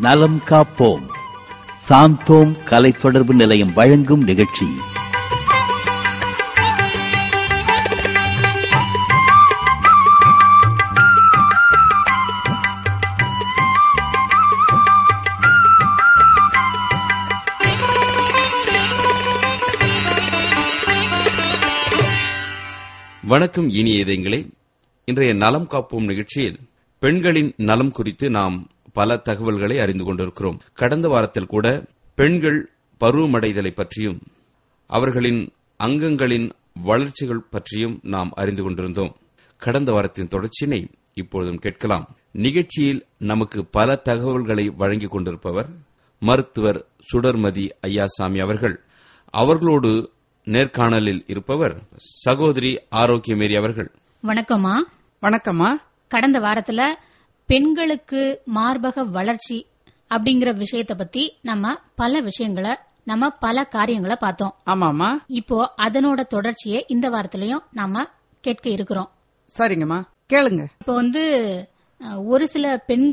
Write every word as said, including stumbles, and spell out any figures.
நலம் காப்போம். சாந்தோம் கலை தொடர்பு நிலையம் வழங்கும் நிகழ்ச்சி. வணக்கம் இனிய இதயங்களே. இன்றைய நலம் காப்போம் நிகழ்ச்சியில் பெண்களின் நலம் குறித்து நாம் பல தகவல்களை அறிந்து கொண்டிருக்கிறோம். கடந்த வாரத்தில் கூட பெண்கள் பருவமடைதலை பற்றியும் அவர்களின் அங்கங்களின் வளர்ச்சிகள் பற்றியும் நாம் அறிந்து கொண்டிருந்தோம். கடந்த வாரத்தின் தொடர்ச்சியினை இப்பொழுதும் கேட்கலாம். நிகழ்ச்சியில் நமக்கு பல தகவல்களை வழங்கிக் கொண்டிருப்பவர் மருத்துவர் சுடர்மதி ஐயாசாமி அவர்கள். அவர்களோடு நேர்காணலில் இருப்பவர் சகோதரி ஆரோக்கியமேரி அவர்கள். வணக்கம்மா. வணக்கம்மா. கடந்த வாரத்துல பெண்களுக்கு மார்பக வளர்ச்சி அப்படிங்கிற விஷயத்தை பத்தி நம்ம பல விஷயங்களை நம்ம பல காரியங்களை பார்த்தோம். ஆமாமா. இப்போ அதனோட தொடர்ச்சியை இந்த வாரத்திலயும் நாம கேட்க இருக்கிறோம். சரிங்கம்மா, கேளுங்க. இப்போ வந்து ஒரு சில பெண்